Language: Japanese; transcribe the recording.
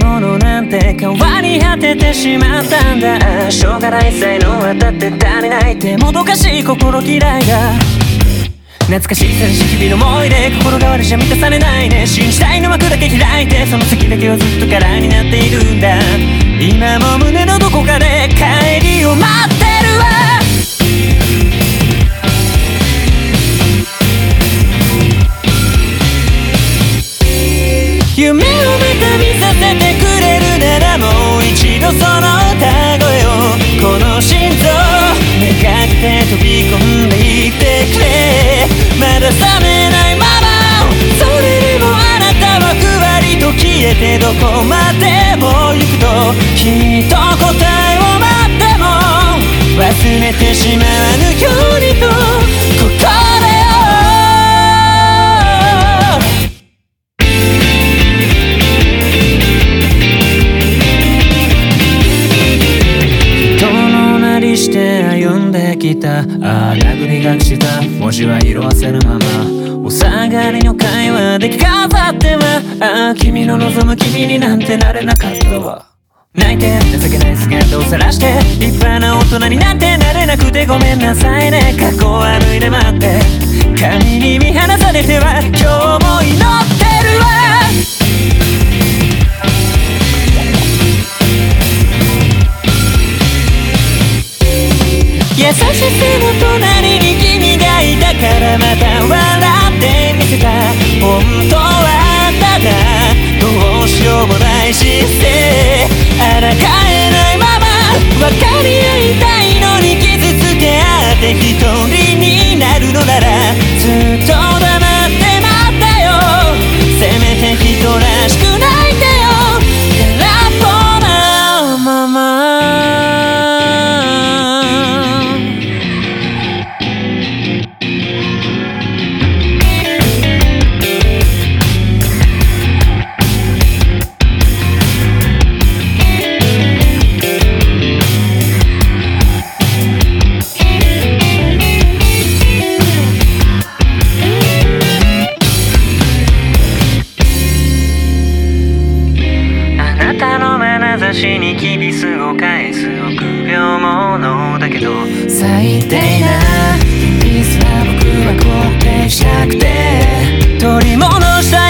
ものなんて変わり果ててしまったんだ。しょうがない才能はだって足りないってもどかしい心嫌いが懐かしい寂しい日々の思い出、心変わりじゃ満たされないね。信じたいの幕だけ開いて、その先だけをずっと空になっているんだ。今も胸のどこかで帰りを待ってるわ。夢をまた見させてくれるなら、もう一度その歌声をこの心臓めがけて飛び込んでいってくれ。まだ覚めないままそれでもあなたはふわりと消えて、どこまでも行くときっと答えを待っても忘れてしまわぬようにとここでして歩んできた、殴り書きした文字は色あせぬまま、お下がりの会話で飾っては、君の望む君になんてなれなかったわ。泣いて情けない姿を晒して立派な大人になんてなれなくてごめんなさいね。過去を歩いて待って神に見放されては今日も祈ってるわ。優しさの隣に君がいたからまた笑ってみせた。本当はただどうしようもない姿勢、抗えないまま分かり合いたいのに傷つけ合って一人になるのなら、ずっと黙って待ってよ。せめて人らしく泣いてよ。空っぽなままにキビスを返す臆病者だけど、最低なピースは僕は肯定したくて取り戻した